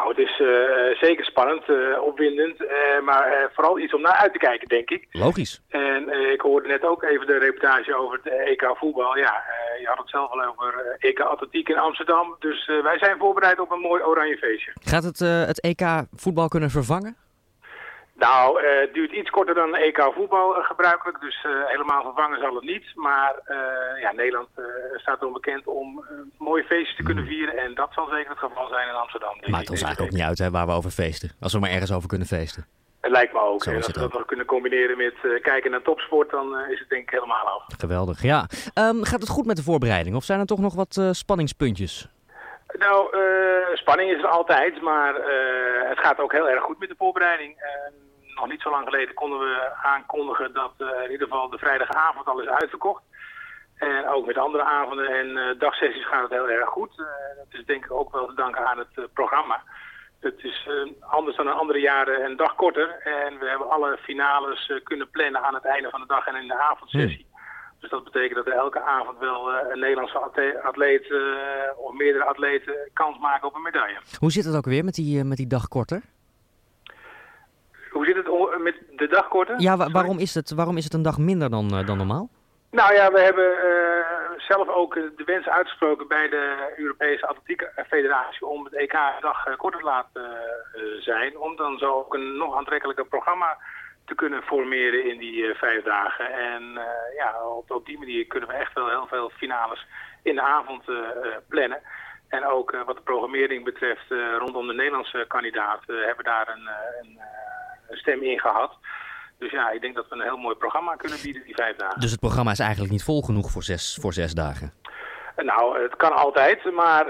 Nou, het is zeker spannend, opwindend, maar vooral iets om naar uit te kijken, denk ik. Logisch. En ik hoorde net ook even de reportage over het EK voetbal. Ja, je had het zelf al over EK atletiek in Amsterdam. Dus wij zijn voorbereid op een mooi oranje feestje. Gaat het EK voetbal kunnen vervangen? Nou, het duurt iets korter dan EK voetbal gebruikelijk, dus helemaal vervangen zal het niet. Maar Nederland staat erom bekend om mooie feestjes te kunnen vieren en dat zal zeker het geval zijn in Amsterdam. Maakt ons eigenlijk ook niet uit waar we over feesten, als we maar ergens over kunnen feesten. Het lijkt me ook. Zo En is als we het dat nog kunnen combineren met kijken naar topsport, dan is het denk ik helemaal af. Geweldig, ja. Gaat het goed met de voorbereiding of zijn er toch nog wat spanningspuntjes? Nou, spanning is er altijd, maar het gaat ook heel erg goed met de voorbereiding. Nog niet zo lang geleden konden we aankondigen dat in ieder geval de vrijdagavond al is uitverkocht. En ook met andere avonden en dagsessies gaat het heel erg goed. Dat is denk ik ook wel te danken aan het programma. Het is anders dan in andere jaren een dag korter. En we hebben alle finales kunnen plannen aan het einde van de dag en in de avondsessie. Dus dat betekent dat er elke avond wel een Nederlandse atleet of meerdere atleten kans maken op een medaille. Hoe zit het ook weer met die dag korter? Hoe zit het met de dag korter? Ja, waarom is het een dag minder dan normaal? Nou ja, we hebben zelf ook de wens uitgesproken bij de Europese Atletiek Federatie om het EK een dag korter te laten zijn. Om dan zo ook een nog aantrekkelijker programma te kunnen formeren in die 5 dagen. En op die manier kunnen we echt wel heel veel finales in de avond plannen. En ook wat de programmering betreft rondom de Nederlandse kandidaat hebben we daar een stem in gehad. Dus ja, ik denk dat we een heel mooi programma kunnen bieden die 5 dagen. Dus het programma is eigenlijk niet vol genoeg voor 6 dagen? Nou, het kan altijd, maar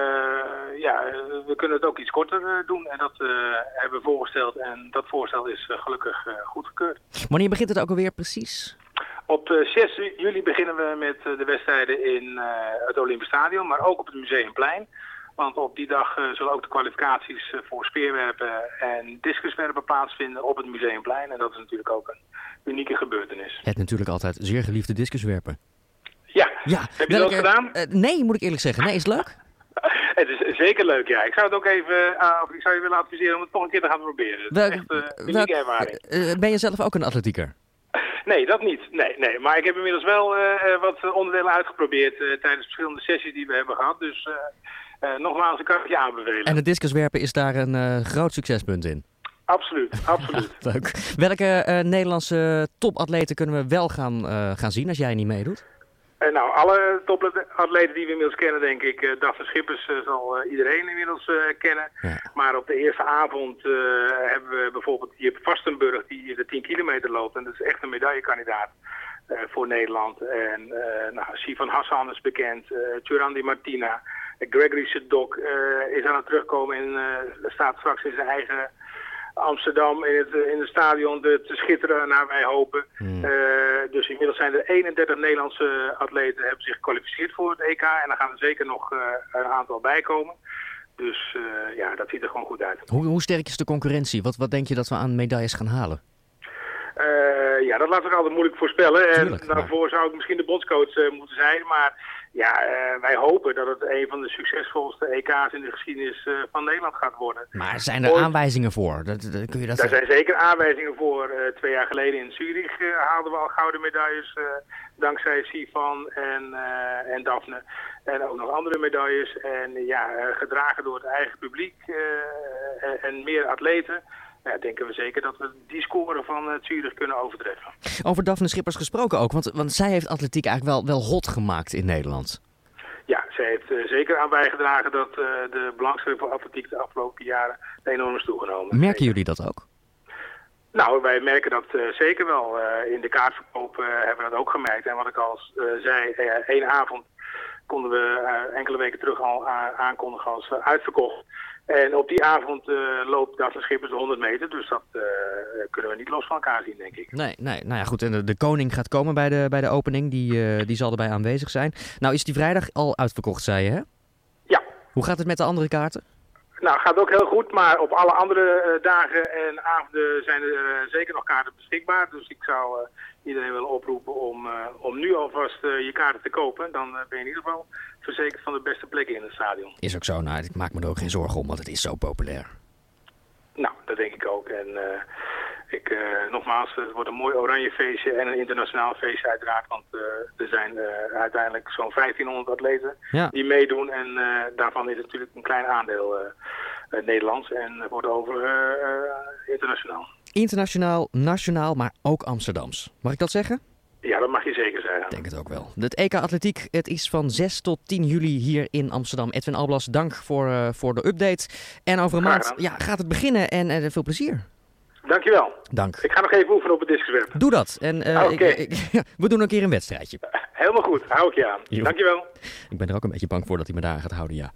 we kunnen het ook iets korter doen. En dat hebben we voorgesteld en dat voorstel is gelukkig goedgekeurd. Wanneer begint het ook alweer precies? Op 6 juli beginnen we met de wedstrijden in het Olympisch Stadion, maar ook op het Museumplein. Want op die dag zullen ook de kwalificaties voor speerwerpen en discuswerpen plaatsvinden op het Museumplein. En dat is natuurlijk ook een unieke gebeurtenis. Het natuurlijk altijd zeer geliefde discuswerpen. Ja. Heb je dat gedaan? Nee, moet ik eerlijk zeggen. Nee, is het leuk? Het is zeker leuk, ja. Ik zou het ook even, ik zou je willen adviseren om het toch een keer te gaan proberen. Het is echt een unieke ervaring. Ben je zelf ook een atletieker? Nee, dat niet. Nee. Maar ik heb inmiddels wel wat onderdelen uitgeprobeerd tijdens verschillende sessies die we hebben gehad. Dus nogmaals, ik kan het je aanbevelen. En het discuswerpen is daar een groot succespunt in? Absoluut. Leuk. Welke Nederlandse topatleten kunnen we wel gaan zien als jij niet meedoet? Alle topatleten die we inmiddels kennen, denk ik. Daphne Schippers zal iedereen inmiddels kennen. Ja. Maar op de eerste avond hebben we bijvoorbeeld Jip Vastenburg die de 10 kilometer loopt. En dat is echt een medaillekandidaat voor Nederland. En Sivan Hassan is bekend. Tjurandi Martina. Gregory Sedok is aan het terugkomen en staat straks in zijn eigen Amsterdam in het stadion te schitteren naar wij hopen. Dus inmiddels zijn er 31 Nederlandse atleten hebben zich gekwalificeerd voor het EK. En dan gaan er zeker nog een aantal bij komen. Dus dat ziet er gewoon goed uit. Hoe sterk is de concurrentie? Wat denk je dat we aan medailles gaan halen? Dat laat ik altijd moeilijk voorspellen. Tuurlijk, en daarvoor zou ik misschien de bondscoach moeten zijn. Maar wij hopen dat het een van de succesvolste EK's in de geschiedenis van Nederland gaat worden. Maar zijn er aanwijzingen voor? Daar zijn zeker aanwijzingen voor. 2 jaar geleden in Zurich haalden we al gouden medailles. Dankzij Sivan en Daphne. En ook nog andere medailles. En gedragen door het eigen publiek en meer atleten. Ja, denken we zeker dat we die score van Zurich kunnen overtreffen. Over Daphne Schippers gesproken ook, want zij heeft atletiek eigenlijk wel hot gemaakt in Nederland. Ja, zij heeft zeker aan bijgedragen dat de belangstelling voor atletiek de afgelopen jaren enorm is toegenomen. Merken jullie dat ook? Nou, wij merken dat zeker wel. In de kaartverkoop hebben we dat ook gemerkt. En wat ik al zei, 1 avond konden we enkele weken terug al aankondigen als uitverkocht. En op die avond loopt Daphne Schippers de 100 meter, dus dat kunnen we niet los van elkaar zien, denk ik. Nee. Nou ja, goed. En de koning gaat komen bij de opening, die zal erbij aanwezig zijn. Nou is die vrijdag al uitverkocht, zei je, hè? Ja. Hoe gaat het met de andere kaarten? Nou, gaat ook heel goed, maar op alle andere dagen en avonden zijn er zeker nog kaarten beschikbaar. Dus ik zou iedereen willen oproepen om nu alvast je kaarten te kopen. Dan ben je in ieder geval verzekerd van de beste plekken in het stadion. Is ook zo, nou, ik maak me er ook geen zorgen om, want het is zo populair. Nou, dat denk ik ook. En nogmaals, het wordt een mooi oranje feestje en een internationaal feestje uiteraard. Want er zijn uiteindelijk zo'n 1500 atleten die meedoen. En daarvan is natuurlijk een klein aandeel Nederlands en wordt over internationaal. Internationaal, nationaal, maar ook Amsterdams. Mag ik dat zeggen? Ja, dat mag je zeker zeggen. Ik denk het ook wel. Het EK Atletiek, het is van 6 tot 10 juli hier in Amsterdam. Edwin Alblas, dank voor de update. En over een maand gaat het beginnen en veel plezier. Dankjewel. Dank. Ik ga nog even oefenen op het discuswerp. Doe dat. En we doen een keer een wedstrijdje. Helemaal goed, hou ik je aan. Jo. Dankjewel. Ik ben er ook een beetje bang voor dat hij me daar gaat houden, ja.